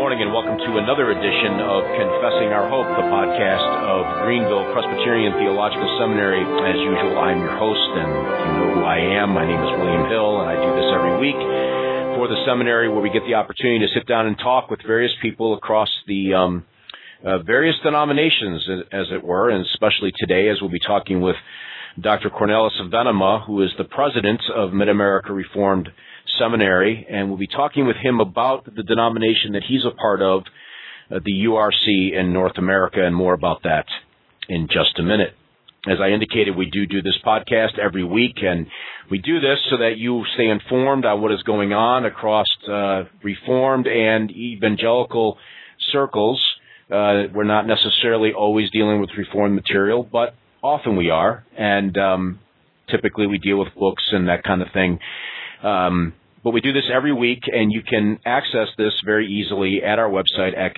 morning and welcome to another edition of Confessing Our Hope, the podcast of Greenville Presbyterian Theological Seminary. As usual, I'm your host, and you know who I am. My name is William Hill, and I do this every week for the seminary where we get the opportunity to sit down and talk with various people across the various denominations, as it were, and especially today as we'll be talking with Dr. Cornelis Venema, who is the president of Mid-America Reformed Seminary, and we'll be talking with him about the denomination that he's a part of, the URC in North America, and more about that in just a minute. As I indicated, we do this podcast every week, and we do this so that you stay informed on what is going on across Reformed and evangelical circles. We're not necessarily always dealing with Reformed material, but often we are, and typically we deal with books and that kind of thing. But we do this every week, and you can access this very easily at our website at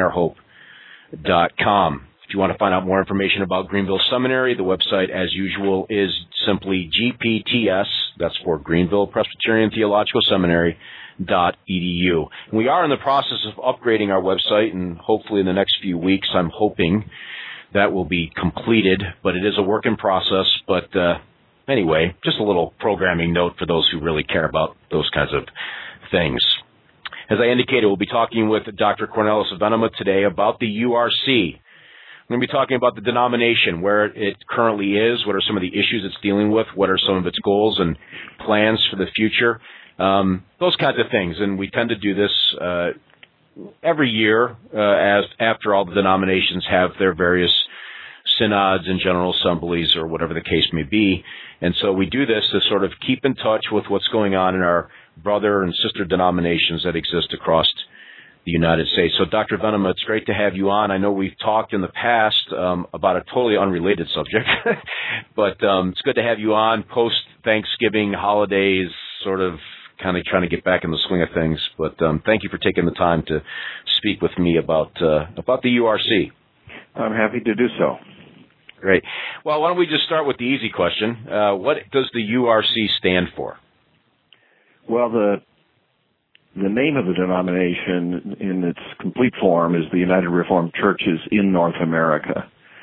confessingourhope.com. If you want to find out more information about Greenville Seminary, the website, as usual, is simply GPTS, that's for Greenville Presbyterian Theological Seminary.edu. We are in the process of upgrading our website, and hopefully in the next few weeks, I'm hoping that will be completed, but it is a work in process. But anyway, just a little programming note for those who really care about those kinds of things. As I indicated, we'll be talking with Dr. Cornelis Venema today about the URC. We're going to be talking about the denomination, where it currently is, what are some of the issues it's dealing with, what are some of its goals and plans for the future, those kinds of things. And we tend to do this every year, as after all the denominations have their various synods and general assemblies or whatever the case may be. And so we do this to sort of keep in touch with what's going on in our brother and sister denominations that exist across the United States. So Dr. Venema, it's great to have you on. I know we've talked in the past about a totally unrelated subject, but it's good to have you on post-Thanksgiving holidays, sort of kind of trying to get back in the swing of things. But thank you for taking the time to speak with me about the URC. I'm happy to do so. Great. Well, why don't we just start with the easy question? What does the URC stand for? Well, the name of the denomination in its complete form is the United Reformed Churches in North America.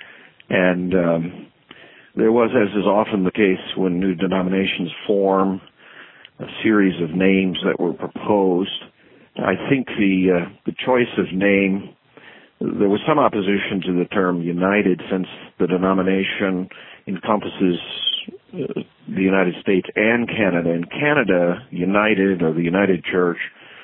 And there was, as is often the case when new denominations form, a series of names that were proposed. I think the choice of name, there was some opposition to the term United, since the denomination encompasses the United States and Canada. In Canada, United, or the United Church,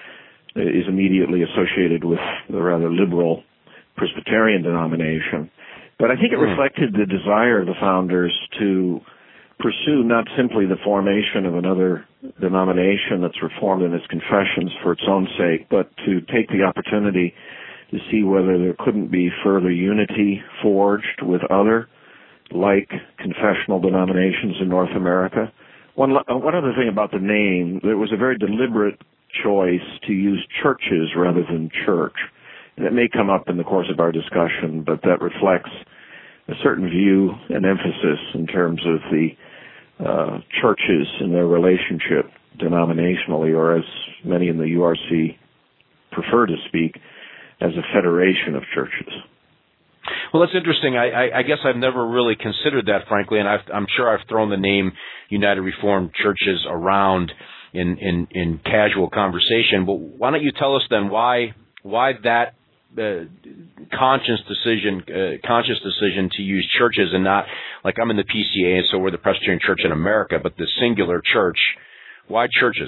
is immediately associated with the rather liberal Presbyterian denomination. But I think it reflected the desire of the founders to pursue not simply the formation of another denomination that's reformed in its confessions for its own sake, but to take the opportunity to see whether there couldn't be further unity forged with other like confessional denominations in North America. One other thing about the name, there was a very deliberate choice to use churches rather than church. And it may come up in the course of our discussion, but that reflects a certain view and emphasis in terms of the churches and their relationship denominationally, or as many in the URC prefer to speak, as a federation of churches. Well, that's interesting. I guess I've never really considered that, frankly, and I'm sure I've thrown the name United Reformed Churches around in casual conversation. But why don't you tell us then why that conscious decision to use churches and not, like, I'm in the PCA and so we're the Presbyterian Church in America, but the singular church? Why churches?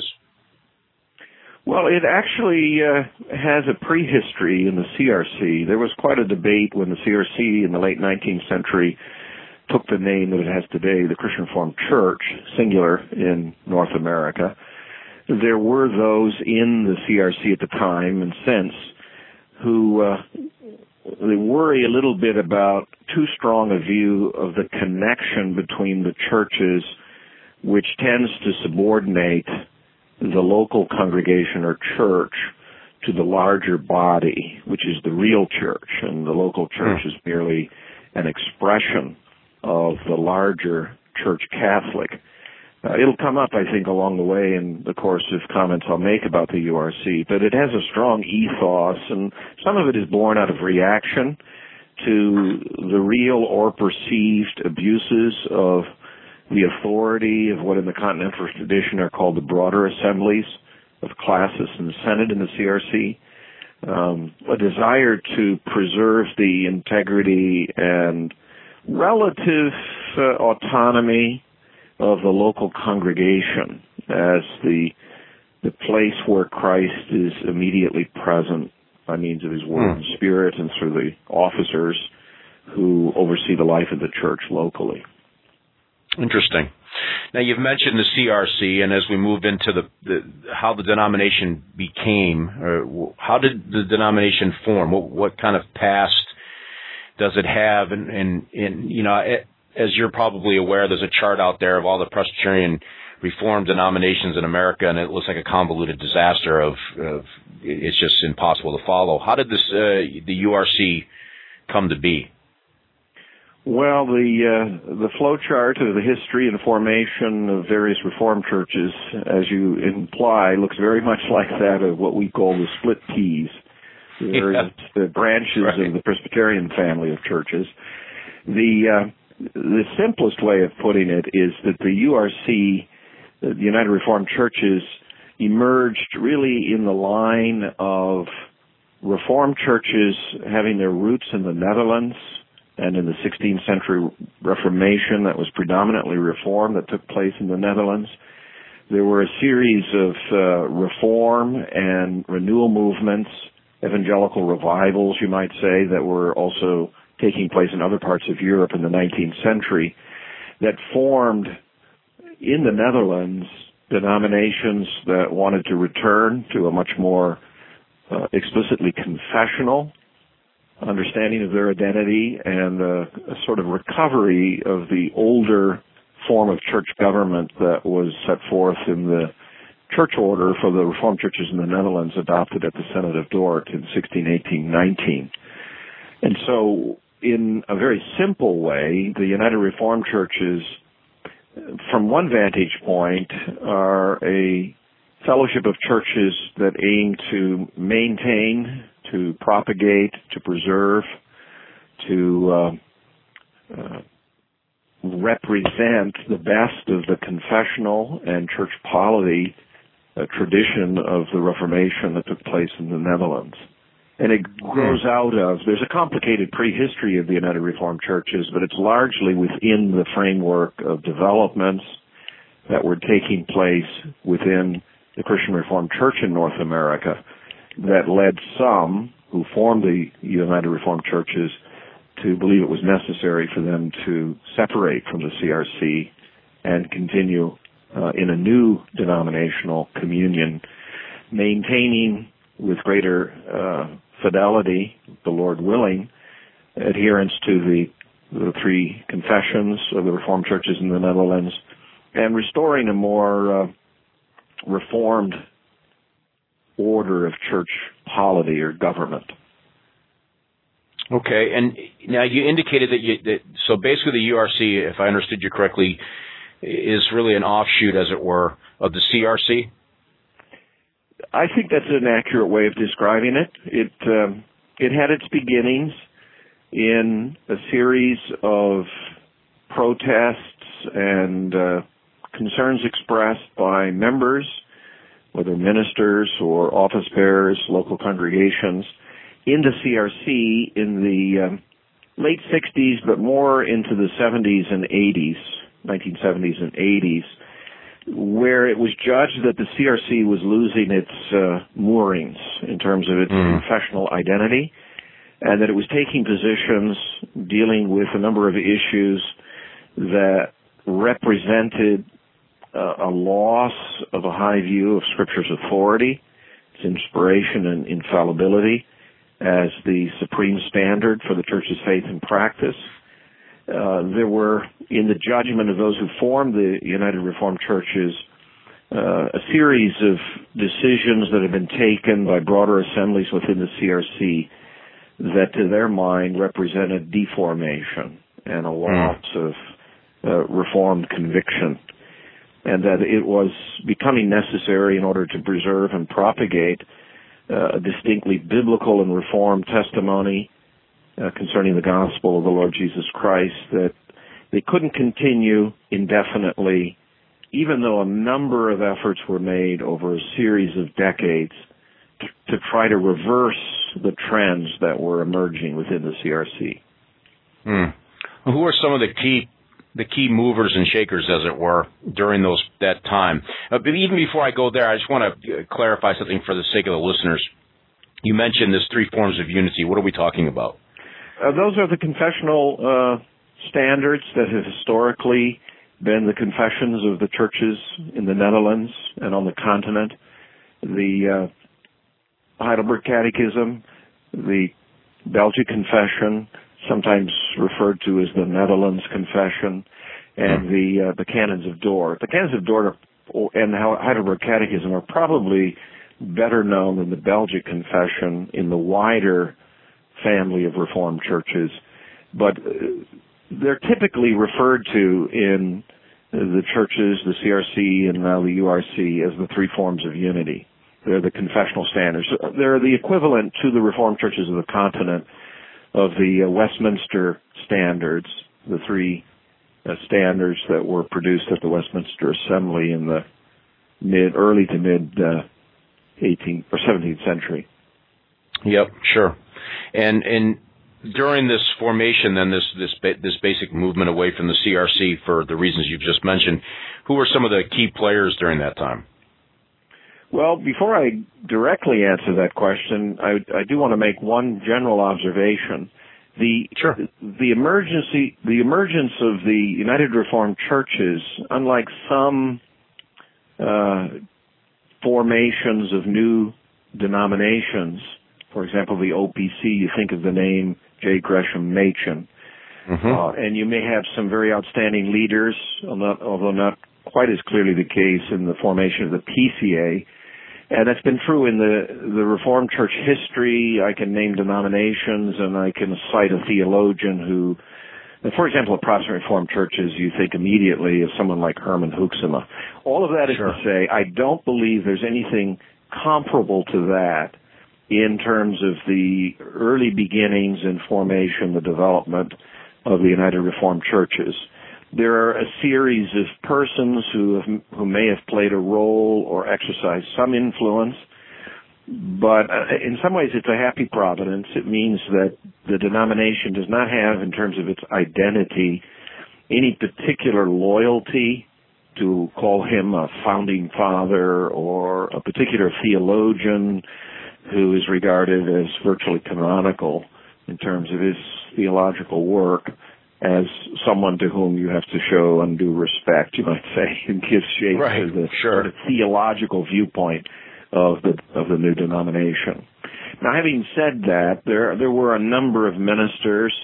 Well, it actually has a prehistory in the CRC. There was quite a debate when the CRC in the late 19th century took the name that it has today, the Christian Reformed Church, singular, in North America. There were those in the CRC at the time and since who they worry a little bit about too strong a view of the connection between the churches, which tends to subordinate the local congregation or church to the larger body, which is the real church, and the local church is merely an expression of the larger church Catholic. It'll come up, I think, along the way in the course of comments I'll make about the URC, but it has a strong ethos, and some of it is born out of reaction to the real or perceived abuses of the authority of what in the Continental tradition are called the broader assemblies of classis and the Senate in the CRC, a desire to preserve the integrity and relative autonomy of the local congregation as the place where Christ is immediately present by means of his word and spirit and through the officers who oversee the life of the church locally. Interesting. Now, you've mentioned the CRC, and as we move into how the denomination became, or how did the denomination form? What kind of past does it have? And you know, as you're probably aware, there's a chart out there of all the Presbyterian Reformed denominations in America, and it looks like a convoluted disaster of it's just impossible to follow. How did the URC come to be? Well, the flow chart of the history and formation of various Reformed churches, as you imply, looks very much like that of what we call the split peas, the various branches of the Presbyterian family of churches. The simplest way of putting it is that the URC, the United Reformed Churches, emerged really in the line of Reformed churches having their roots in the Netherlands and in the 16th century Reformation that was predominantly Reformed that took place in the Netherlands. There were a series of reform and renewal movements, evangelical revivals, you might say, that were also taking place in other parts of Europe in the 19th century that formed in the Netherlands denominations that wanted to return to a much more explicitly confessional understanding of their identity and a sort of recovery of the older form of church government that was set forth in the church order for the Reformed churches in the Netherlands adopted at the Synod of Dort in 1618-19. And so, in a very simple way, the United Reformed Churches, from one vantage point, are a fellowship of churches that aim to maintain, to propagate, to preserve, to represent the best of the confessional and church polity tradition of the Reformation that took place in the Netherlands. And it grows out of, there's a complicated prehistory of the United Reformed Churches, but it's largely within the framework of developments that were taking place within the Christian Reformed Church in North America that led some who formed the United Reformed Churches to believe it was necessary for them to separate from the CRC and continue in a new denominational communion, maintaining with greater fidelity, the Lord willing, adherence to the three confessions of the Reformed churches in the Netherlands, and restoring a more reformed order of church polity or government. Okay, and now you indicated that so basically the URC, if I understood you correctly, is really an offshoot, as it were, of the CRC? I think that's an accurate way of describing it. It had its beginnings in a series of protests and concerns expressed by members, whether ministers or office bearers, local congregations, in the CRC in the late 60s, but more into the 70s and 80s, 1970s and 80s, where it was judged that the CRC was losing its moorings in terms of its confessional identity, and that it was taking positions dealing with a number of issues that represented a loss of a high view of Scripture's authority, its inspiration and infallibility as the supreme standard for the Church's faith and practice. There were, in the judgment of those who formed the United Reformed Churches, a series of decisions that have been taken by broader assemblies within the CRC that, to their mind, represented deformation and a loss of Reformed conviction. and that it was becoming necessary in order to preserve and propagate a distinctly biblical and Reformed testimony concerning the gospel of the Lord Jesus Christ, that they couldn't continue indefinitely, even though a number of efforts were made over a series of decades to try to reverse the trends that were emerging within the CRC. Who are some of the key movers and shakers, as it were, during that time? But even before I go there, I just want to clarify something for the sake of the listeners. You mentioned this 3 forms of unity. What are we talking about? Those are the confessional standards that have historically been the confessions of the churches in the Netherlands and on the continent. The Heidelberg Catechism, the Belgic Confession, sometimes referred to as the Netherlands Confession, and the Canons of Dort. The Canons of Dort and the Heidelberg Catechism are probably better known than the Belgic Confession in the wider family of Reformed churches, but they're typically referred to in the churches, the CRC and now the URC, as the 3 forms of unity. They're the confessional standards. They're the equivalent to the Reformed churches of the continent of the Westminster Standards, the 3 standards that were produced at the Westminster Assembly in the early to mid 18th or 17th century. Yep, sure. And during this formation, then this basic movement away from the CRC for the reasons you've just mentioned, who were some of the key players during that time? Well, before I directly answer that question, I do want to make one general observation. The emergence of the United Reformed Churches, unlike some formations of new denominations, for example, the OPC, you think of the name J. Gresham Machen, and you may have some very outstanding leaders, although not quite as clearly the case in the formation of the PCA. And that's been true in the Reformed Church history. I can name denominations, and I can cite a theologian who, for example, at Protestant Reformed churches, you think immediately of someone like Herman Hoeksema. All of that is to say, I don't believe there's anything comparable to that in terms of the early beginnings and formation, the development of the United Reformed Churches. There are a series of persons who may have played a role or exercised some influence, but in some ways it's a happy providence. It means that the denomination does not have, in terms of its identity, any particular loyalty to call him a founding father or a particular theologian who is regarded as virtually canonical in terms of his theological work, as someone to whom you have to show undue respect, you might say, and give shape to the sort of theological viewpoint of the new denomination. Now, having said that, there were a number of ministers,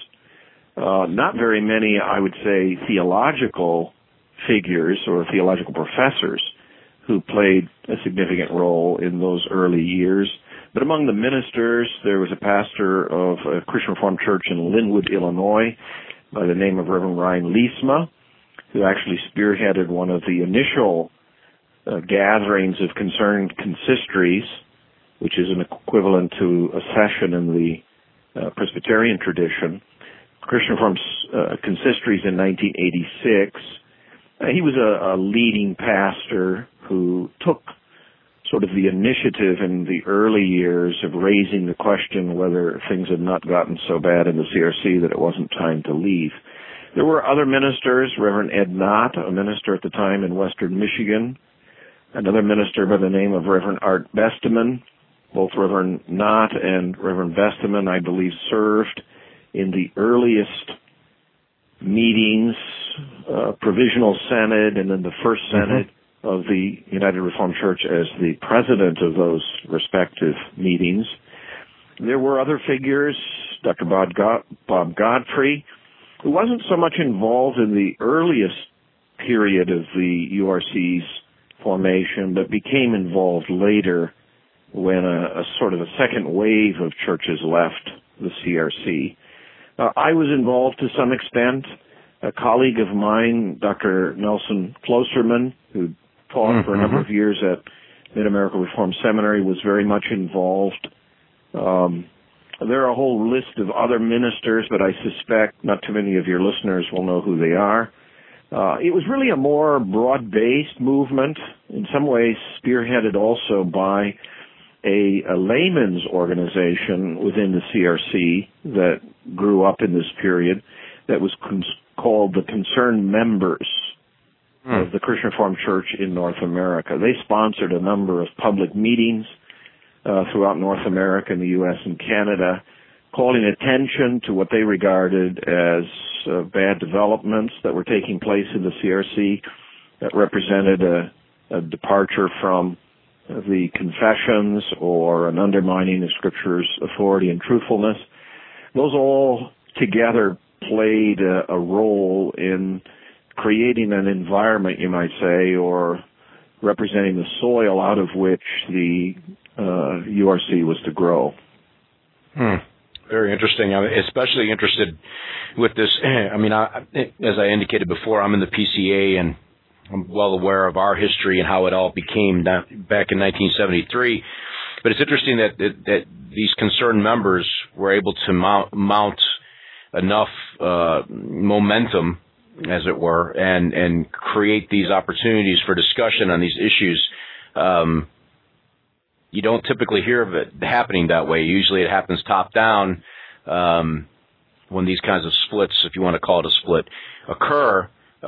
not very many, I would say, theological figures or theological professors who played a significant role in those early years. But among the ministers, there was a pastor of a Christian Reformed church in Linwood, Illinois, by the name of Reverend Ryan Liesma, who actually spearheaded one of the initial gatherings of concerned consistories, which is an equivalent to a session in the Presbyterian tradition, Christian Reformed consistories in 1986. He was a leading pastor who took sort of the initiative in the early years of raising the question whether things had not gotten so bad in the CRC that it wasn't time to leave. There were other ministers, Reverend Ed Knott, a minister at the time in Western Michigan, another minister by the name of Reverend Art Besteman. Both Reverend Knott and Reverend Besteman, I believe, served in the earliest meetings, Provisional Synod, and then the First Synod of the United Reformed Church as the president of those respective meetings. There were other figures, Dr. Bob Godfrey, who wasn't so much involved in the earliest period of the URC's formation, but became involved later when a sort of a second wave of churches left the CRC. I was involved to some extent. a colleague of mine, Dr. Nelson Klosterman, who taught for a number of years at Mid-America Reformed Seminary, was very much involved. There are a whole list of other ministers, but I suspect not too many of your listeners will know who they are. It was really a more broad-based movement, in some ways spearheaded also by a layman's organization within the CRC that grew up in this period that was called the Concerned Members of the Christian Reformed Church in North America. They sponsored a number of public meetings throughout North America and the U.S. and Canada, calling attention to what they regarded as bad developments that were taking place in the CRC that represented a departure from the confessions or an undermining of Scripture's authority and truthfulness. Those all together played a role in creating an environment, you might say, or representing the soil out of which the URC was to grow. Very interesting. I'm especially interested with this. I mean, as I indicated before, I'm in the PCA, and I'm well aware of our history and how it all became back in 1973. But it's interesting that these concerned members were able to mount enough momentum, as it were, and create these opportunities for discussion on these issues. You don't typically hear of it happening that way. Usually it happens top down when these kinds of splits, if you want to call it a split, occur.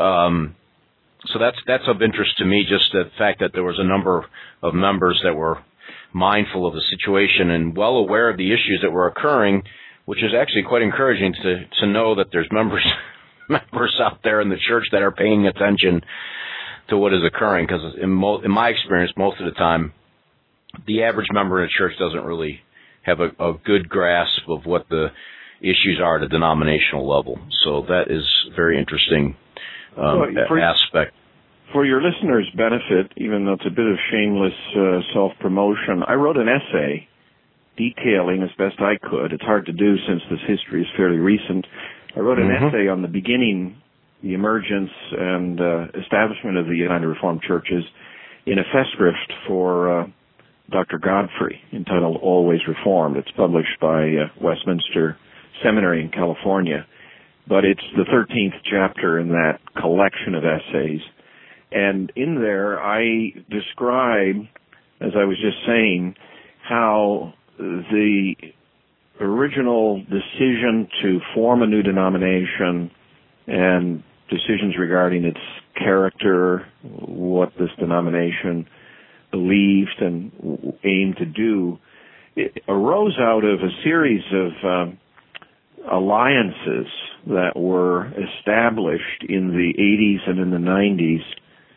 So that's of interest to me, just the fact that there was a number of members that were mindful of the situation and well aware of the issues that were occurring, which is actually quite encouraging to know that there's members out there in the church that are paying attention to what is occurring, because in my experience, most of the time, the average member in a church doesn't really have a good grasp of what the issues are at a denominational level. So that is a very interesting aspect. For your listeners' benefit, even though it's a bit of shameless self-promotion, I wrote an essay detailing as best I could. It's hard to do since this history is fairly recent. I wrote an essay on the beginning, the emergence and establishment of the United Reformed Churches in a festschrift for Dr. Godfrey entitled Always Reformed. It's published by Westminster Seminary in California. But it's the 13th chapter in that collection of essays. And in there I describe, as I was just saying, how the original decision to form a new denomination and decisions regarding its character, what this denomination believed and aimed to do, it arose out of a series of alliances that were established in the 80s and in the 90s,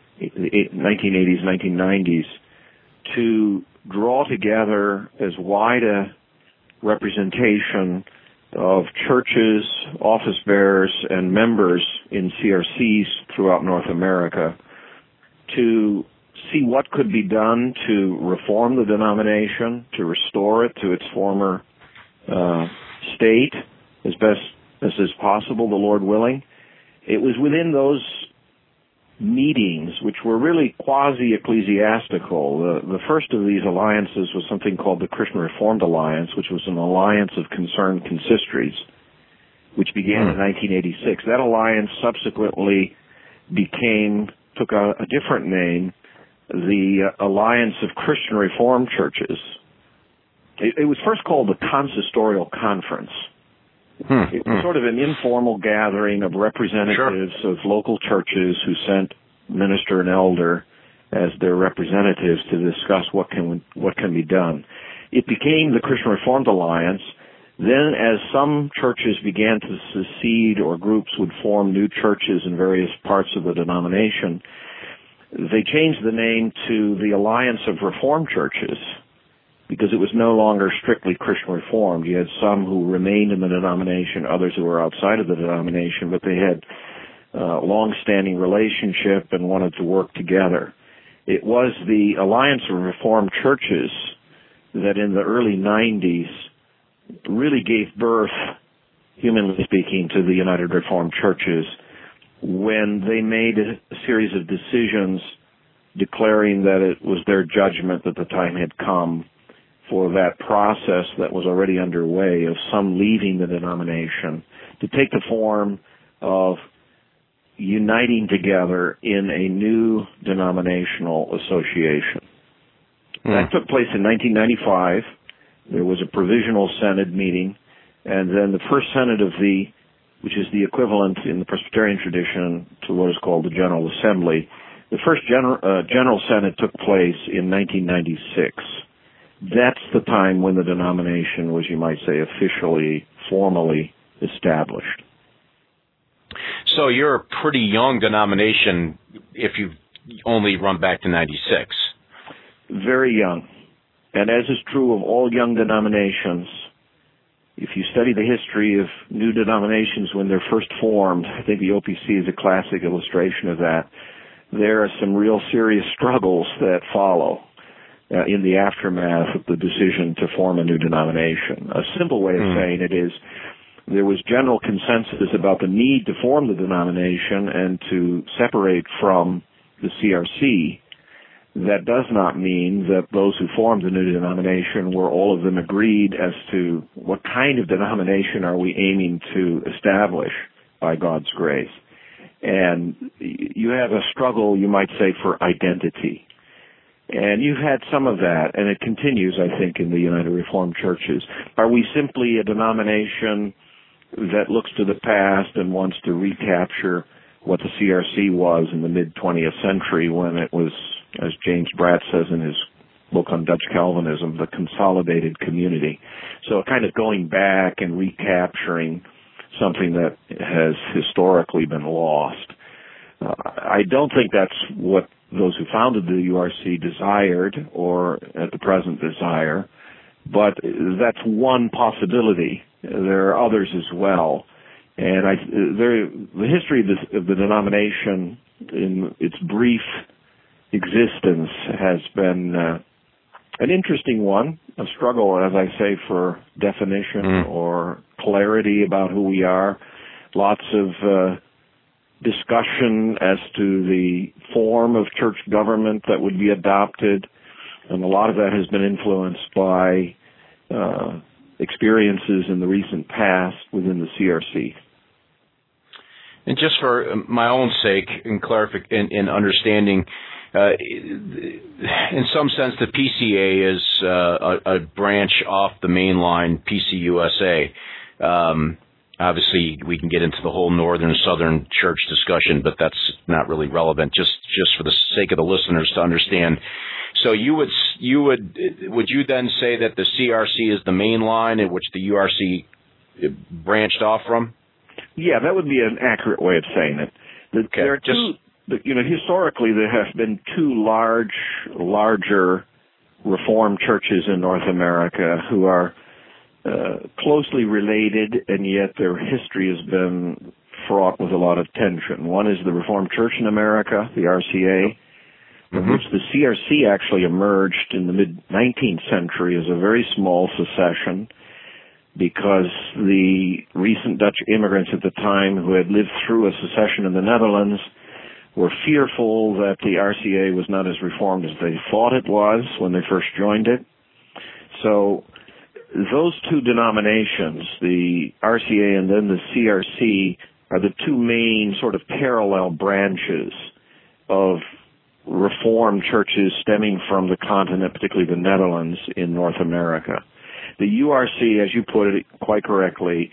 1980s, 1990s, to draw together as wide a representation of churches, office bearers, and members in CRCs throughout North America to see what could be done to reform the denomination, to restore it to its former state as best as is possible, the Lord willing. It was within those meetings, which were really quasi-ecclesiastical. The first of these alliances was something called the Christian Reformed Alliance, which was an alliance of concerned consistories, which began in 1986. That alliance subsequently took a different name, the Alliance of Christian Reformed Churches. It was first called the Consistorial Conference. It was sort of an informal gathering of representatives of local churches who sent minister and elder as their representatives to discuss what can be done. It became the Christian Reformed Alliance. Then, as some churches began to secede or groups would form new churches in various parts of the denomination, they changed the name to the Alliance of Reformed Churches, because it was no longer strictly Christian Reformed. You had some who remained in the denomination, others who were outside of the denomination, but they had long-standing relationship and wanted to work together. It was the Alliance of Reformed Churches that in the early 90s really gave birth, humanly speaking, to the United Reformed Churches, when they made a series of decisions declaring that it was their judgment that the time had come for that process that was already underway of some leaving the denomination to take the form of uniting together in a new denominational association. That took place in 1995. There was a provisional synod meeting, and then the first synod of which is the equivalent in the Presbyterian tradition to what is called the General Assembly. The first General Synod took place in 1996. That's the time when the denomination was, you might say, officially, formally established. So you're a pretty young denomination if you only run back to 96. Very young. And as is true of all young denominations, if you study the history of new denominations when they're first formed, I think the OPC is a classic illustration of that. There are some real serious struggles that follow in the aftermath of the decision to form a new denomination. A simple way of saying it is there was general consensus about the need to form the denomination and to separate from the CRC. That does not mean that those who formed the new denomination were all of them agreed as to what kind of denomination are we aiming to establish by God's grace. And you have a struggle, you might say, for identity. And you've had some of that, and it continues, I think, in the United Reformed Churches. Are we simply a denomination that looks to the past and wants to recapture what the CRC was in the mid-20th century when it was, as James Bratt says in his book on Dutch Calvinism, the consolidated community? So kind of going back and recapturing something that has historically been lost. I don't think that's what those who founded the URC desired or at the present desire, but that's one possibility. There are others as well. And the history of the denomination in its brief existence has been an interesting one, a struggle, as I say, for definition or clarity about who we are. Lots of discussion as to the form of church government that would be adopted, and a lot of that has been influenced by experiences in the recent past within the CRC. And just for my own sake, in understanding, in some sense, the PCA is a branch off the mainline PCUSA. Obviously, we can get into the whole northern southern church discussion, but that's not really relevant. Just for the sake of the listeners to understand. So would you then say that the CRC is the main line in which the URC branched off from? Yeah, that would be an accurate way of saying it. There are two. Historically, there have been two larger Reformed churches in North America who are closely related, and yet their history has been fraught with a lot of tension. One is the Reformed Church in America, the RCA, from which the CRC actually emerged in the mid-19th century as a very small secession because the recent Dutch immigrants at the time who had lived through a secession in the Netherlands were fearful that the RCA was not as reformed as they thought it was when they first joined it. So those two denominations, the RCA and then the CRC, are the two main sort of parallel branches of Reformed churches stemming from the continent, particularly the Netherlands in North America. The URC, as you put it quite correctly,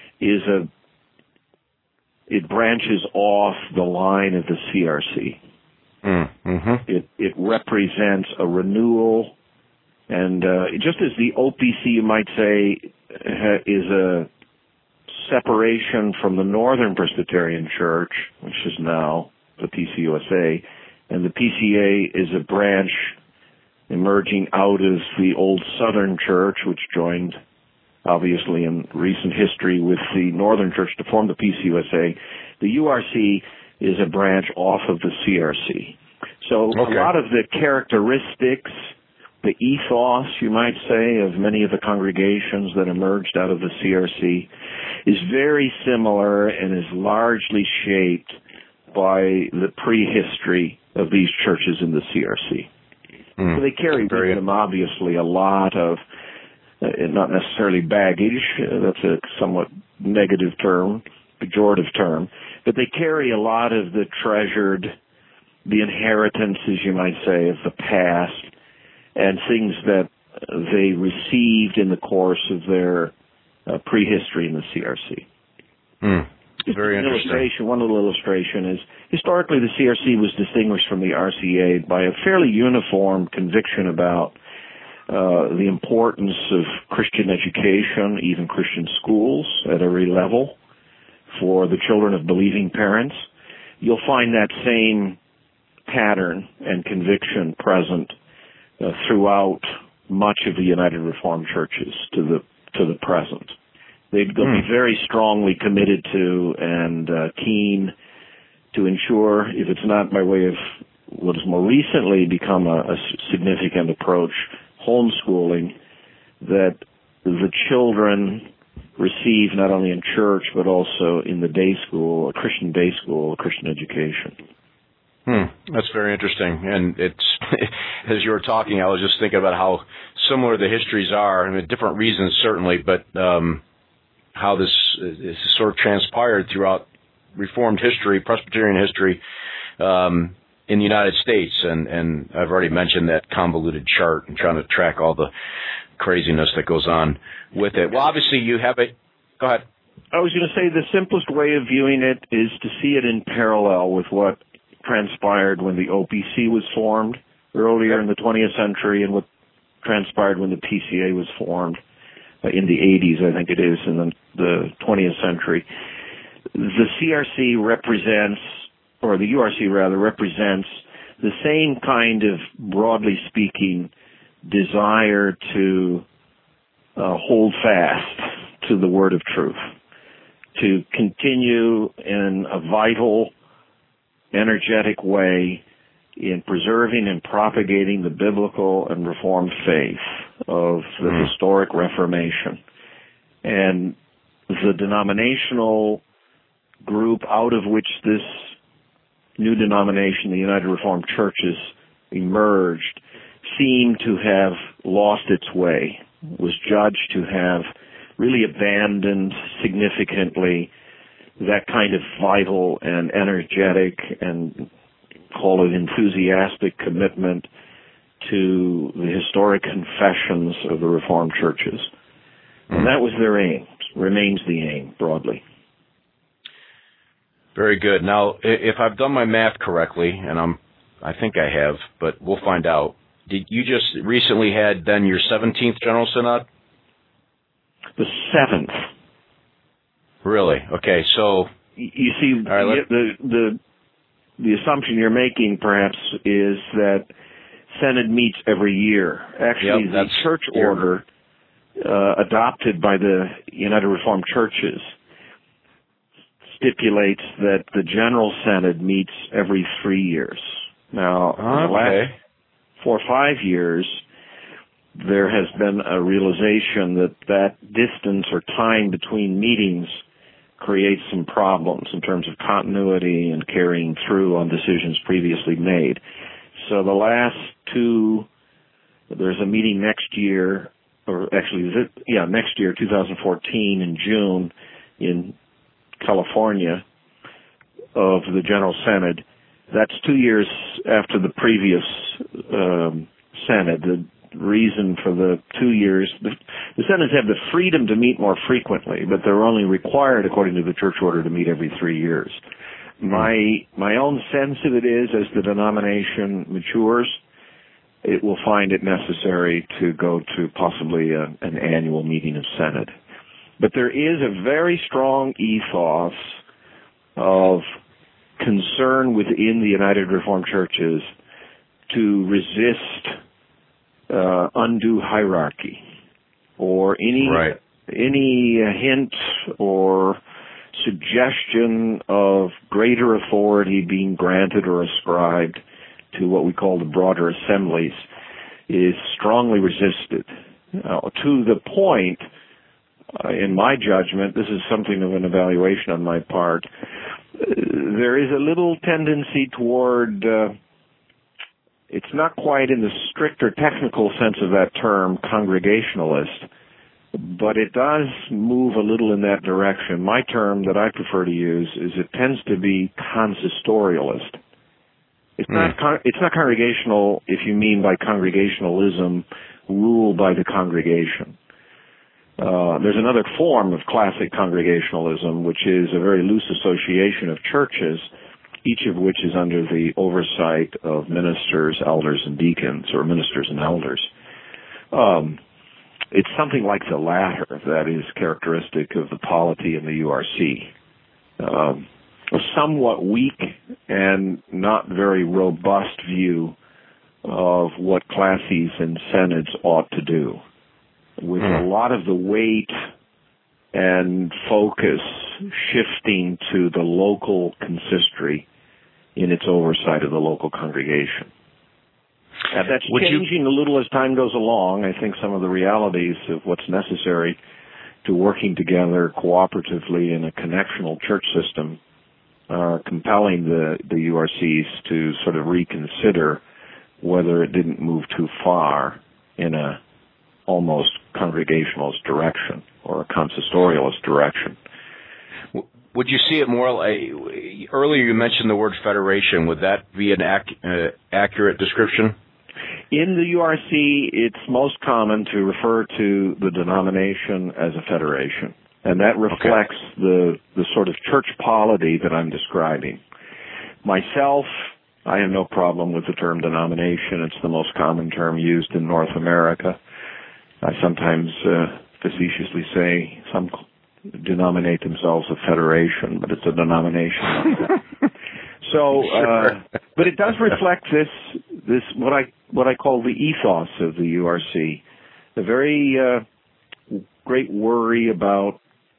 it branches off the line of the CRC. It represents a renewal, and just as the OPC, you might say, is a separation from the Northern Presbyterian Church, which is now the PCUSA, and the PCA is a branch emerging out of the old Southern Church, which joined, obviously, in recent history with the Northern Church to form the PCUSA. The URC is a branch off of the CRC. So a lot of the characteristics, the ethos, you might say, of many of the congregations that emerged out of the CRC is very similar and is largely shaped by the prehistory of these churches in the CRC. So they carry with them, obviously, a lot of, not necessarily baggage, that's a somewhat negative term, pejorative term, but they carry a lot of the treasured, the inheritances, you might say, of the past, and things that they received in the course of their prehistory in the CRC. Very interesting. One little illustration is, historically the CRC was distinguished from the RCA by a fairly uniform conviction about the importance of Christian education, even Christian schools at every level for the children of believing parents. You'll find that same pattern and conviction present throughout much of the United Reformed churches to the present. They'd be very strongly committed to and keen to ensure, if it's not by way of what has more recently become a significant approach, homeschooling, that the children receive not only in church but also in the day school, a Christian day school, a Christian education. That's very interesting. And it's, as you were talking, I was just thinking about how similar the histories are, and different reasons certainly, but how this is sort of transpired throughout Reformed history, Presbyterian history, in the United States. And I've already mentioned that convoluted chart and trying to track all the craziness that goes on with it. Well, obviously you have it. Go ahead. I was going to say the simplest way of viewing it is to see it in parallel with what transpired when the OPC was formed earlier in the 20th century and what transpired when the PCA was formed in the 80s, I think it is, in the 20th century. The CRC represents, or the URC rather, represents the same kind of, broadly speaking, desire to hold fast to the word of truth, to continue in a vital, energetic way in preserving and propagating the biblical and Reformed faith of the historic Reformation. And the denominational group out of which this new denomination, the United Reformed Churches, emerged, seemed to have lost its way, was judged to have really abandoned significantly that kind of vital and energetic and call it enthusiastic commitment to the historic confessions of the Reformed churches. And that was their aim, remains the aim, broadly. Very good. Now, if I've done my math correctly, and I think I have, but we'll find out, did you just recently had then your 17th General Synod? The 7th. Really? Okay, so... You see, right, the assumption you're making, perhaps, is that Synod meets every year. Actually, the church order adopted by the United Reformed Churches stipulates that the General Synod meets every 3 years. Now, in the last 4 or 5 years, there has been a realization that distance or time between meetings creates some problems in terms of continuity and carrying through on decisions previously made. So the last two, there's a meeting next year, or actually, next year, 2014, in June, in California, of the General Synod. That's 2 years after the previous Synod. The reason for the 2 years, the Synods have the freedom to meet more frequently, but they're only required, according to the church order, to meet every 3 years. My own sense of it is, as the denomination matures, it will find it necessary to go to possibly an annual meeting of Synod. But there is a very strong ethos of concern within the United Reformed Churches to resist undue hierarchy or any hint or suggestion of greater authority being granted or ascribed to what we call the broader assemblies is strongly resisted, to the point, in my judgment, this is something of an evaluation on my part, there is a little tendency toward, it's not quite in the strict or technical sense of that term, congregationalist, but it does move a little in that direction. My term that I prefer to use is it tends to be consistorialist. It's not congregational if you mean by congregationalism rule by the congregation. There's another form of classic congregationalism, which is a very loose association of churches, each of which is under the oversight of ministers, elders, and deacons, or ministers and elders. It's something like the latter that is characteristic of the polity in the URC. A somewhat weak and not very robust view of what classes and synods ought to do, with a lot of the weight and focus shifting to the local consistory in its oversight of the local congregation. And that's changing a little as time goes along. I think some of the realities of what's necessary to working together cooperatively in a connectional church system are compelling the URCs to sort of reconsider whether it didn't move too far in a almost congregationalist direction or a consistorialist direction. Would you see it more like, earlier you mentioned the word federation, would that be an accurate description? In the URC, it's most common to refer to the denomination as a federation, and that reflects the sort of church polity that I'm describing. Myself, I have no problem with the term denomination. It's the most common term used in North America. I sometimes facetiously say some denominate themselves a federation, but it's a denomination. So, but it does reflect this what I call the ethos of the URC, the very great worry about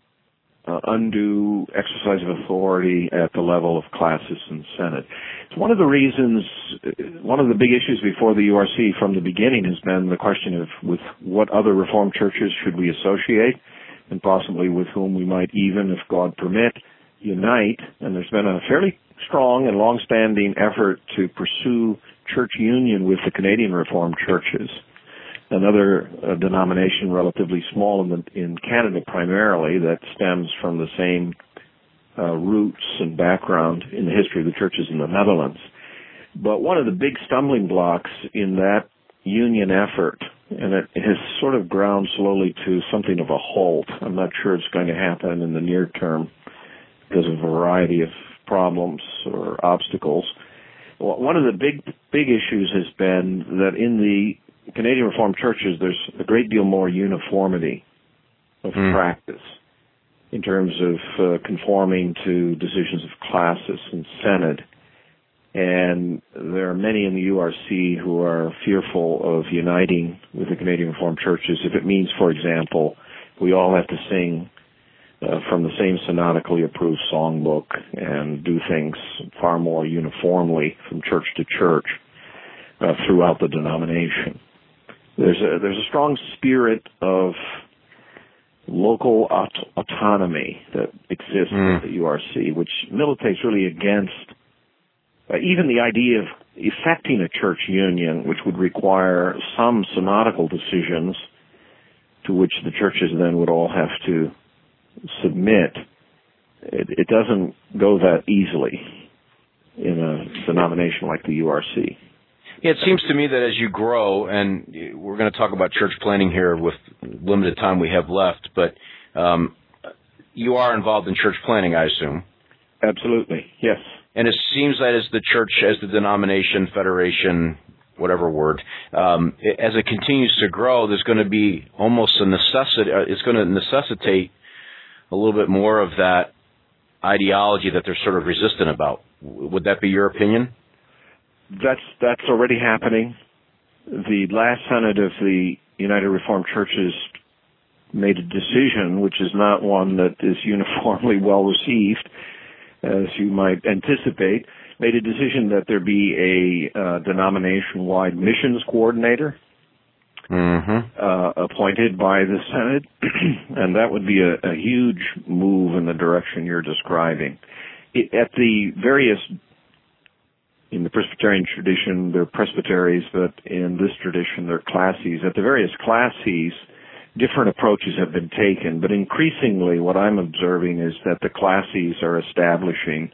undue exercise of authority at the level of classis and synod. It's one of the reasons, one of the big issues before the URC from the beginning has been the question of with what other Reformed churches should we associate, and possibly with whom we might even, if God permit, unite. And there's been a fairly strong and long-standing effort to pursue church union with the Canadian Reformed churches, another denomination relatively small in Canada primarily that stems from the same roots and background in the history of the churches in the Netherlands. But one of the big stumbling blocks in that union effort, and it has sort of ground slowly to something of a halt. I'm not sure it's going to happen in the near term because of a variety of problems or obstacles. Well, one of the big issues has been that in the Canadian Reformed churches, there's a great deal more uniformity of practice in terms of conforming to decisions of classis and synod. And there are many in the URC who are fearful of uniting with the Canadian Reformed churches if it means, for example, we all have to sing from the same synodically approved songbook and do things far more uniformly from church to church throughout the denomination. There's a strong spirit of local autonomy that exists in the URC, which militates really against even the idea of effecting a church union, which would require some synodical decisions to which the churches then would all have to submit. It doesn't go that easily in a denomination like the URC. Yeah, it seems to me that as you grow, and we're going to talk about church planning here with limited time we have left, but you are involved in church planning, I assume. Absolutely, yes. And it seems that as the church, as the denomination, federation, whatever word, as it continues to grow, there's going to be almost a necessity, it's going to necessitate a little bit more of that ideology that they're sort of resistant about. Would that be your opinion? That's already happening. The last synod of the United Reformed Churches made a decision, which is not one that is uniformly well received, as you might anticipate, made a decision that there be a denomination-wide missions coordinator appointed by the Synod, and that would be a huge move in the direction you're describing. at the various, in the Presbyterian tradition, they're presbyteries, but in this tradition, they're classes. At the various classes, different approaches have been taken, but increasingly what I'm observing is that the classes are establishing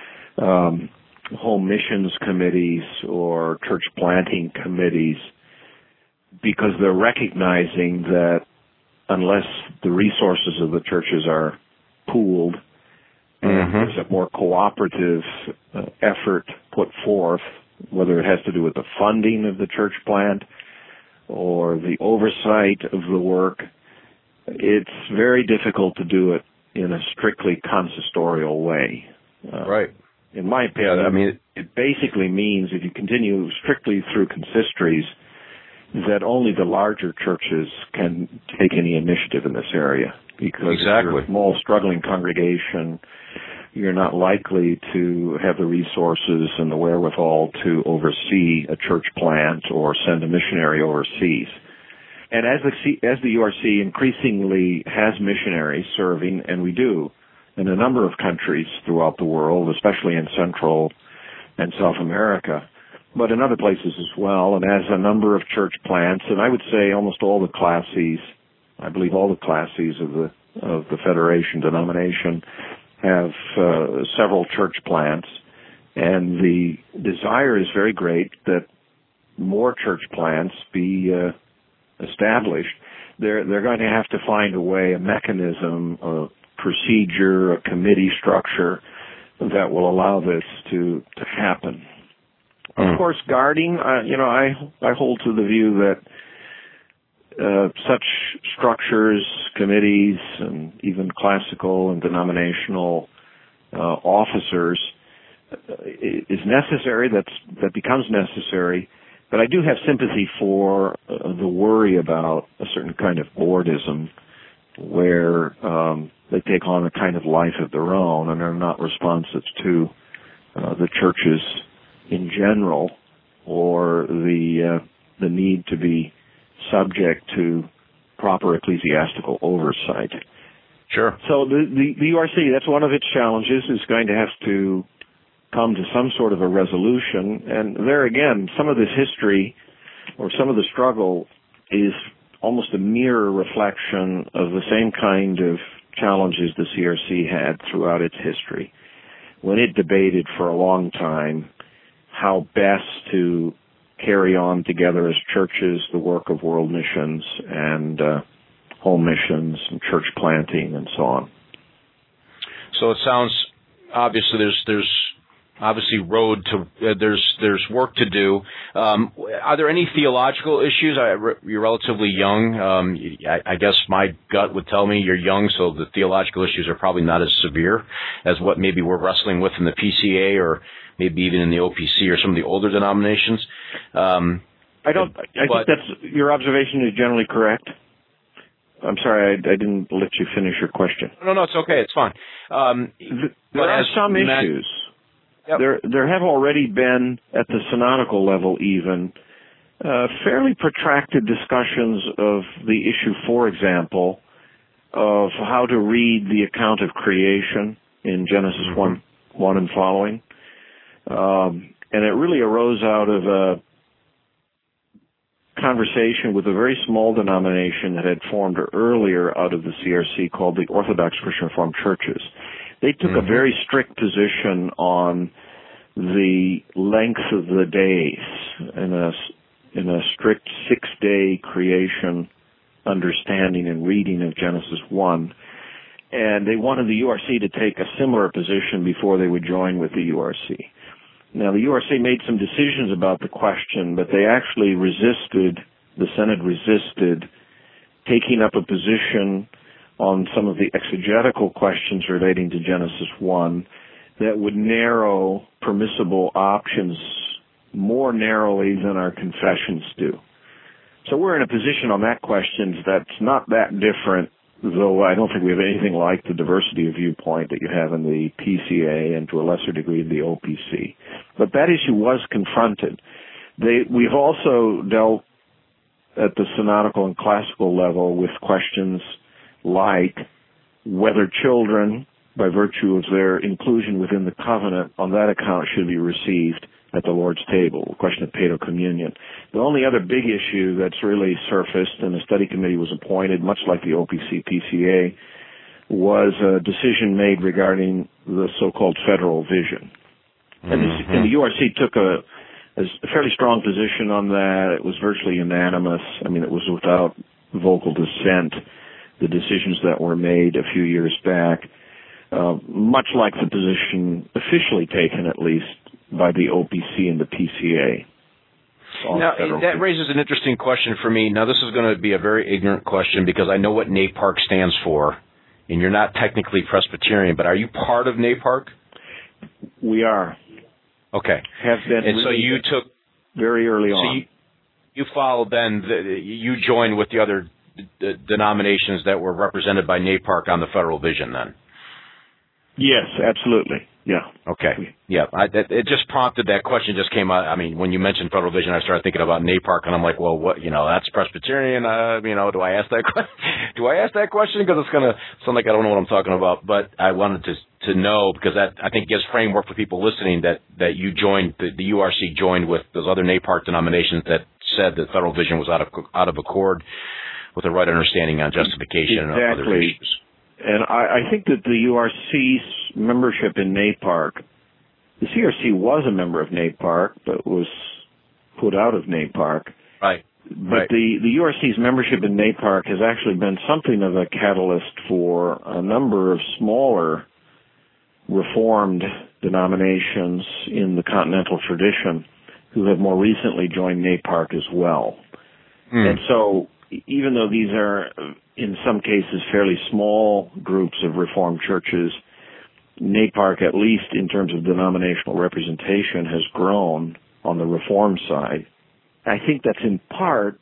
home missions committees or church planting committees because they're recognizing that unless the resources of the churches are pooled and there's a more cooperative effort put forth, whether it has to do with the funding of the church plant or the oversight of the work, it's very difficult to do it in a strictly consistorial way. Right. In my opinion, it basically means if you continue strictly through consistories, that only the larger churches can take any initiative in this area. Because if you're a small, struggling congregation, you're not likely to have the resources and the wherewithal to oversee a church plant or send a missionary overseas. And as the URC increasingly has missionaries serving, and we do, in a number of countries throughout the world, especially in Central and South America, but in other places as well, and as a number of church plants, and I would say almost all the classes, I believe all the classes of the Federation denomination have several church plants, and the desire is very great that more church plants be established. They're going to have to find a way, a mechanism, a procedure, a committee structure that will allow this to happen. Of course, guarding, I hold to the view that such structures, committees, and even classical and denominational officers is necessary. That becomes necessary. But I do have sympathy for the worry about a certain kind of boardism, where they take on a kind of life of their own and are not responsive to the churches in general, or the need to be subject to proper ecclesiastical oversight. Sure. So the URC, that's one of its challenges, is going to have to come to some sort of a resolution. And there again, some of this history or some of the struggle is almost a mirror reflection of the same kind of challenges the CRC had throughout its history, when it debated for a long time how best to carry on together as churches the work of world missions and home missions and church planting and so on. So it sounds obviously there's obviously there's work to do. Are there any theological issues? You're relatively young. I guess my gut would tell me you're young, so the theological issues are probably not as severe as what maybe we're wrestling with in the PCA or maybe even in the OPC or some of the older denominations. I think that's your observation is generally correct. I'm sorry, I didn't let you finish your question. No, it's okay. It's fine. There are some issues. Yep. There have already been, at the synodical level even, fairly protracted discussions of the issue, for example, of how to read the account of creation in Genesis 1 and following. And it really arose out of a conversation with a very small denomination that had formed earlier out of the CRC called the Orthodox Christian Reformed Churches. They took a very strict position on the length of the days in a strict 6-day creation understanding and reading of Genesis 1. And they wanted the URC to take a similar position before they would join with the URC. Now, the URC made some decisions about the question, but they actually the Synod resisted taking up a position on some of the exegetical questions relating to Genesis 1 that would narrow permissible options more narrowly than our confessions do. So we're in a position on that question that's not that different, though I don't think we have anything like the diversity of viewpoint that you have in the PCA and to a lesser degree the OPC. But that issue was confronted. We've also dealt at the synodical and classical level with questions like whether children by virtue of their inclusion within the covenant, on that account should be received at the Lord's table, the question of paedo communion. The only other big issue that's really surfaced, and a study committee was appointed, much like the OPC-PCA, was a decision made regarding the so-called federal vision. And the URC took a fairly strong position on that. It was virtually unanimous. I mean, it was without vocal dissent, the decisions that were made a few years back, much like the position officially taken, at least, by the OPC and the PCA. Now, that raises an interesting question for me. Now, this is going to be a very ignorant question because I know what NAPARC stands for, and you're not technically Presbyterian, but are you part of NAPARC? We are. Okay. Have been. And so you took very early on. So you followed then. You joined with the other denominations that were represented by NAPARC on the federal vision then. Yes, absolutely. Yeah. Okay. Yeah. It just prompted that question. Just came out. I mean, when you mentioned federal vision, I started thinking about NAPARC, and I'm like, well, what? That's Presbyterian. Do I ask that question? Do I ask that question? Because it's going to sound like I don't know what I'm talking about. But I wanted to know because that I think gives framework for people listening that you joined the URC joined with those other NAPARC denominations that said that federal vision was out of accord with the right understanding on justification and other issues. And I think that the URC's membership in NAPARC, the CRC was a member of NAPARC, but was put out of NAPARC. Right. But the URC's membership in NAPARC has actually been something of a catalyst for a number of smaller Reformed denominations in the continental tradition who have more recently joined NAPARC as well. And so even though these are, in some cases, fairly small groups of Reformed churches, NAPARC, at least in terms of denominational representation, has grown on the Reformed side. I think that's in part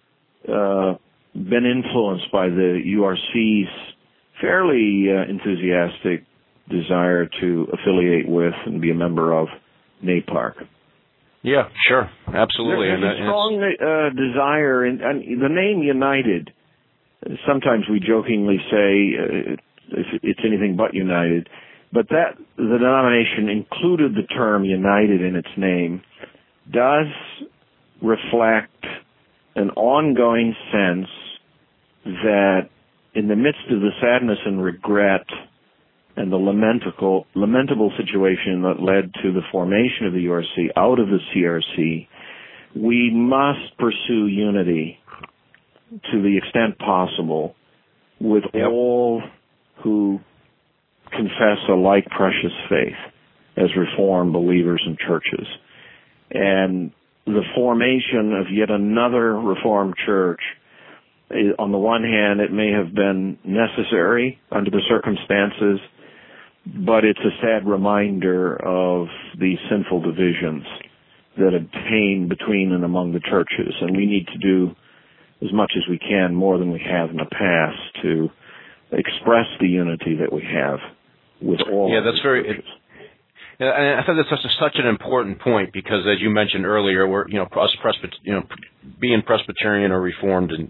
been influenced by the URC's fairly enthusiastic desire to affiliate with and be a member of NAPARC. Yeah, sure. Absolutely. There's a strong desire, and the name United, sometimes we jokingly say it's anything but united, but that the denomination included the term united in its name does reflect an ongoing sense that in the midst of the sadness and regret and the lamentable situation that led to the formation of the URC out of the CRC, we must pursue unity to the extent possible with all who confess a like precious faith as Reformed believers and churches. And the formation of yet another Reformed church, on the one hand, it may have been necessary under the circumstances, but it's a sad reminder of the sinful divisions that obtain between and among the churches. And we need to do as much as we can, more than we have in the past, to express the unity that we have with all that's very churches. And I think that's such an important point because, as you mentioned earlier, we're being Presbyterian or Reformed, and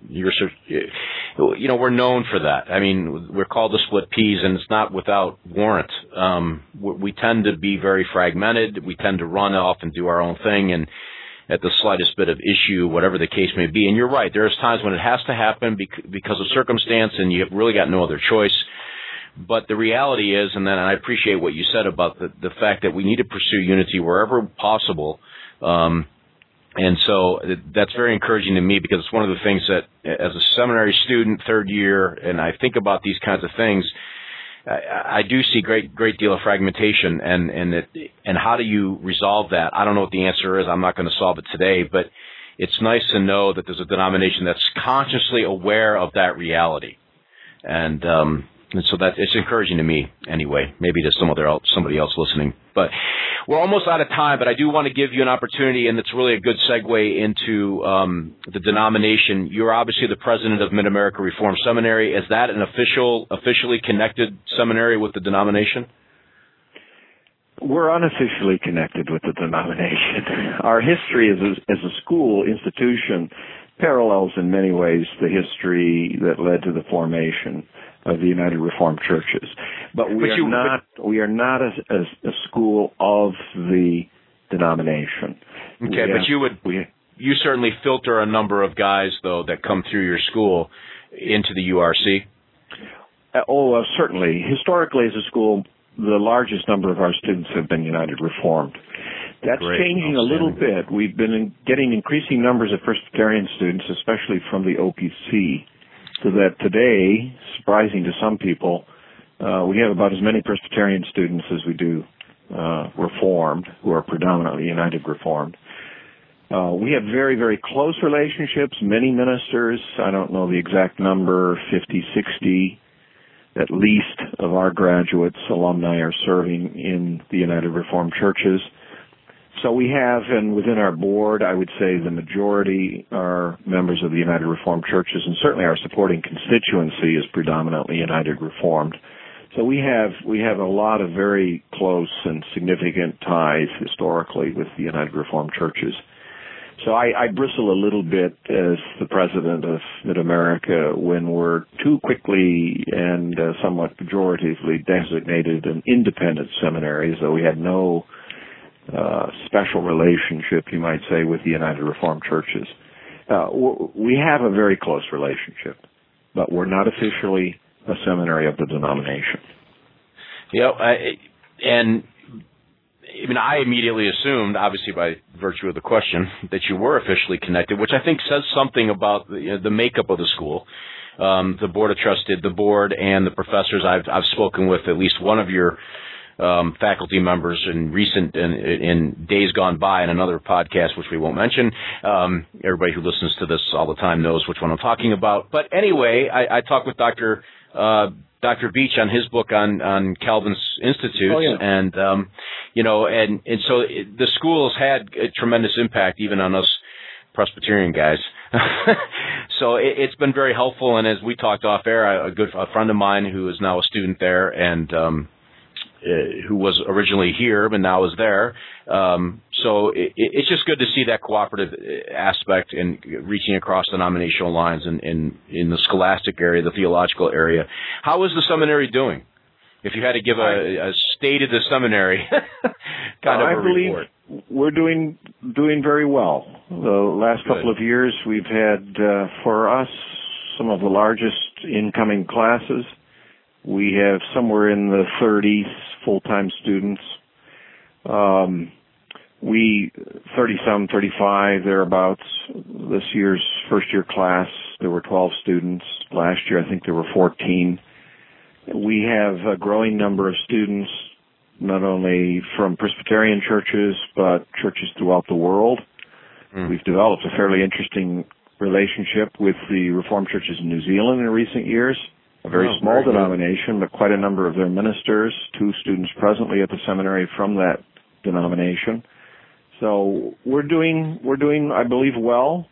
we're known for that. I mean, we're called the split peas, and it's not without warrant. We tend to be very fragmented. We tend to run off and do our own thing, and at the slightest bit of issue, whatever the case may be. And you're right. There's times when it has to happen because of circumstance, and you've really got no other choice. But the reality is, and then I appreciate what you said about the fact that we need to pursue unity wherever possible. And so that's very encouraging to me because it's one of the things that as a seminary student, third year, and I think about these kinds of things, I do see great deal of fragmentation and how do you resolve that? I don't know what the answer is. I'm not going to solve it today, but it's nice to know that there's a denomination that's consciously aware of that reality. And so that it's encouraging to me anyway, maybe to somebody else listening. But we're almost out of time, but I do want to give you an opportunity, and it's really a good segue into the denomination. You're obviously the president of Mid-America Reformed Seminary. Is that an officially connected seminary with the denomination? We're unofficially connected with the denomination. Our history as a school institution parallels in many ways the history that led to the formation of the United Reformed Churches. But we are not a school of the denomination. Okay, you certainly filter a number of guys, though, that come through your school into the URC? Certainly. Historically, as a school, the largest number of our students have been United Reformed. That's changing a little bit. We've been getting increasing numbers of Presbyterian students, especially from the OPC, so that today, surprising to some people, we have about as many Presbyterian students as we do Reformed, who are predominantly United Reformed. We have very, very close relationships, many ministers. I don't know the exact number, 50, 60 at least of our graduates, alumni, are serving in the United Reformed Churches. So we have, and within our board, I would say the majority are members of the United Reformed Churches, and certainly our supporting constituency is predominantly United Reformed. So we have a lot of very close and significant ties historically with the United Reformed Churches. So I bristle a little bit as the president of Mid-America when we're too quickly and somewhat pejoratively designated an independent seminary, as though we had no special relationship, you might say, with the United Reformed Churches. We have a very close relationship, but we're not officially a seminary of the denomination. I immediately assumed, obviously by virtue of the question, that you were officially connected, which I think says something about the makeup of the school. The board of trustees, the board, and the professors. I've spoken with at least one of your faculty members in days gone by in another podcast, which we won't mention. Everybody who listens to this all the time knows which one I'm talking about. But anyway, I talked with Dr. Beach on his book on Calvin's Institutes, and so the school has had a tremendous impact even on us Presbyterian guys. So it's been very helpful, and as we talked off air, a friend of mine who is now a student there and who was originally here but now is there. So it's just good to see that cooperative aspect in reaching across denominational lines in the scholastic area, the theological area. How is the seminary doing? If you had to give a state of the seminary kind of a report. We're doing very well. The last couple of years we've had, for us, some of the largest incoming classes. We have somewhere in the 30s full-time students. 30-some, 35, thereabouts. This year's first-year class, there were 12 students. Last year, I think there were 14. We have a growing number of students, not only from Presbyterian churches, but churches throughout the world. We've developed a fairly interesting relationship with the Reformed churches in New Zealand in recent years. A very small denomination, but quite a number of their ministers, 2 students presently at the seminary from that denomination. So we're doing, I believe, well.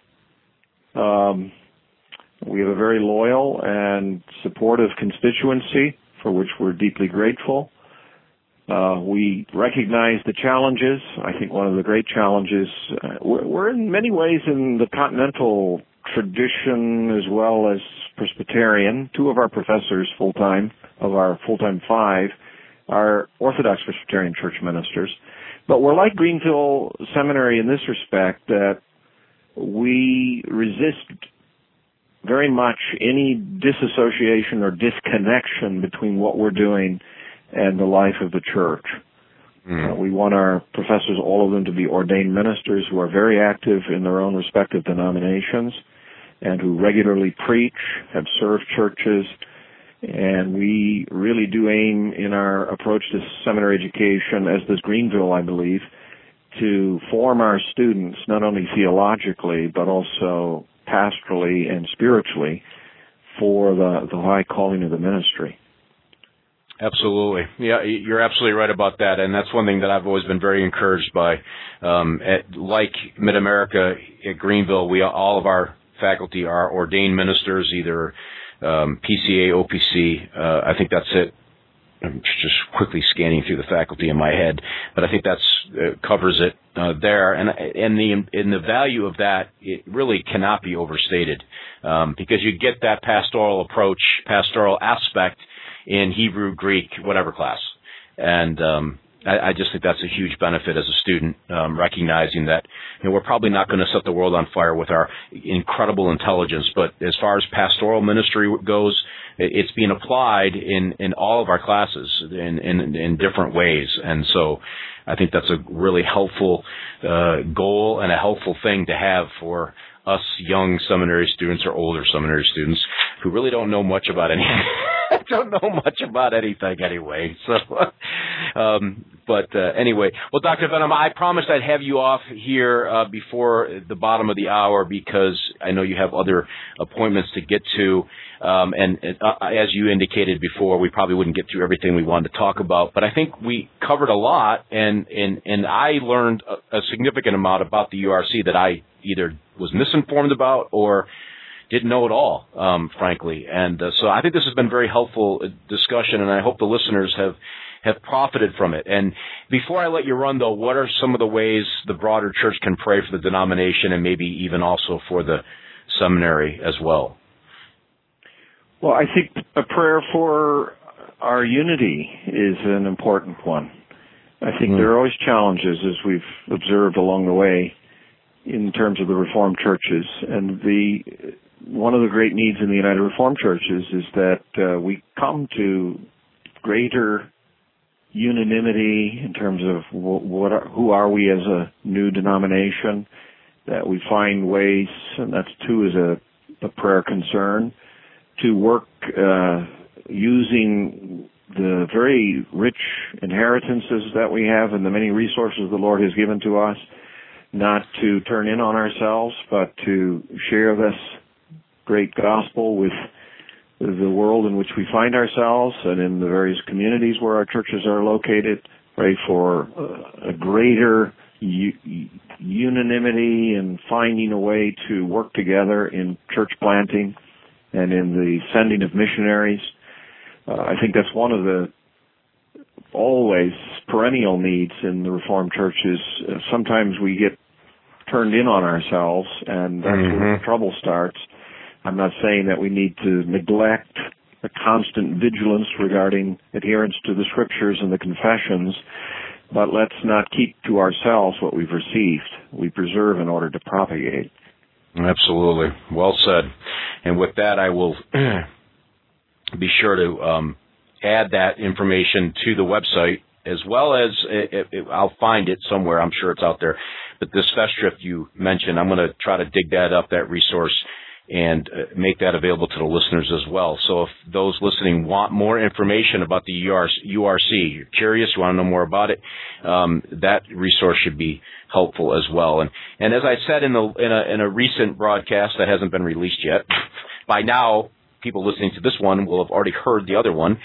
We have a very loyal and supportive constituency for which we're deeply grateful. We recognize the challenges. I think one of the great challenges, we're in many ways in the continental tradition as well as Presbyterian. 2 of our professors full-time, of our full-time 5, are Orthodox Presbyterian church ministers. But we're like Greenville Seminary in this respect, that we resist very much any disassociation or disconnection between what we're doing and the life of the church. We want our professors, all of them, to be ordained ministers who are very active in their own respective denominations and who regularly preach, have served churches, and we really do aim in our approach to seminary education, as does Greenville, I believe, to form our students not only theologically but also pastorally and spiritually for the high calling of the ministry. Absolutely. Yeah, you're absolutely right about that. And that's one thing that I've always been very encouraged by. Like Mid-America at Greenville, all of our faculty are ordained ministers, either PCA, OPC. I think that's it. I'm just quickly scanning through the faculty in my head, but I think that's covers it there, and the value of that, it really cannot be overstated, because you get that pastoral approach, pastoral aspect in Hebrew, Greek, whatever class, and I just think that's a huge benefit as a student, recognizing that we're probably not going to set the world on fire with our incredible intelligence, but as far as pastoral ministry goes, it's being applied in all of our classes in different ways. And so I think that's a really helpful goal and a helpful thing to have for us young seminary students or older seminary students who really don't know much about anything. Anyway. So, anyway, well, Dr. Venom, I promised I'd have you off here before the bottom of the hour because I know you have other appointments to get to. And as you indicated before, we probably wouldn't get through everything we wanted to talk about, but I think we covered a lot, and I learned a significant amount about the URC that I either was misinformed about or didn't know at all, frankly. And so I think this has been very helpful discussion, and I hope the listeners have profited from it. And before I let you run, though, what are some of the ways the broader church can pray for the denomination and maybe even also for the seminary as well? Well, I think a prayer for our unity is an important one. I think there are always challenges, as we've observed along the way, in terms of the Reformed churches. And one of the great needs in the United Reformed Churches is that we come to greater unanimity in terms of who are we as a new denomination, that we find ways, and that's too is a prayer concern, to work using the very rich inheritances that we have and the many resources the Lord has given to us, not to turn in on ourselves, but to share this great gospel with the world in which we find ourselves and in the various communities where our churches are located. Pray for a greater unanimity and finding a way to work together in church planting and in the sending of missionaries. I think that's one of the always perennial needs in the Reformed churches. Sometimes we get turned in on ourselves, and that's where the trouble starts. I'm not saying that we need to neglect a constant vigilance regarding adherence to the scriptures and the confessions, but let's not keep to ourselves what we've received. We preserve in order to propagate. Absolutely. Well said. And with that, I will be sure to add that information to the website, as well as I'll find it somewhere. I'm sure it's out there. But this Festschrift you mentioned, I'm going to try to dig that up, that resource, and make that available to the listeners as well. So if those listening want more information about the URC, you're curious, you want to know more about it, that resource should be helpful as well. And as I said in a recent broadcast that hasn't been released yet, by now people listening to this one will have already heard the other one.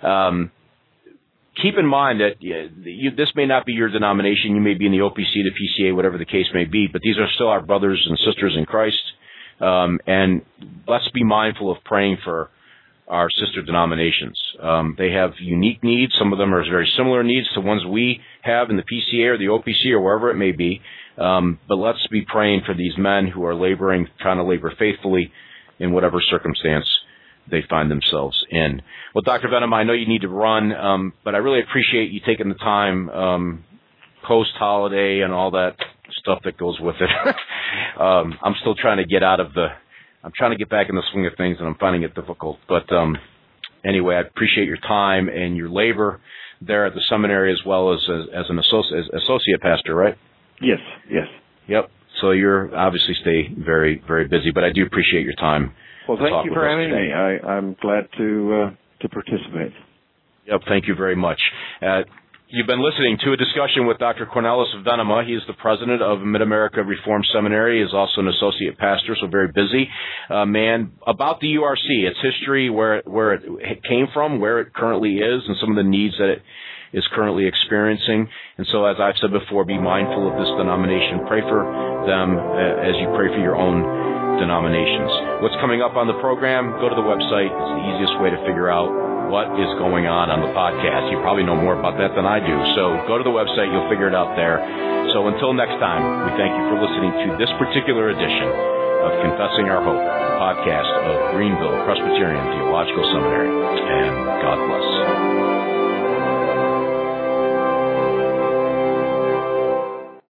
Keep in mind that this may not be your denomination. You may be in the OPC, the PCA, whatever the case may be, but these are still our brothers and sisters in Christ. And let's be mindful of praying for our sister denominations. They have unique needs. Some of them are very similar needs to ones we have in the PCA or the OPC or wherever it may be. But let's be praying for these men who are laboring, trying to labor faithfully in whatever circumstance they find themselves in. Well, Dr. Venom, I know you need to run, but I really appreciate you taking the time post-holiday and all that stuff that goes with it. I'm still trying to get I'm trying to get back in the swing of things, and I'm finding it difficult. But anyway, I appreciate your time and your labor there at the seminary, as well as an associate pastor, right? Yes. Yep. So you're obviously stay very, very busy, but I do appreciate your time. Well, thank you for having me. I'm glad to participate. Yep, thank you very much. You've been listening to a discussion with Dr. Cornelis Venema. He is the president of Mid-America Reformed Seminary. He is also an associate pastor, so very busy man. About the URC, its history, where it came from, where it currently is, and some of the needs that it is currently experiencing. And so, as I've said before, be mindful of this denomination. Pray for them as you pray for your own denominations. What's coming up on the program? Go to the website. It's the easiest way to figure out what is going on the podcast. You probably know more about that than I do. So go to the website. You'll figure it out there. So until next time, we thank you for listening to this particular edition of Confessing Our Hope, the podcast of Greenville Presbyterian Theological Seminary. And God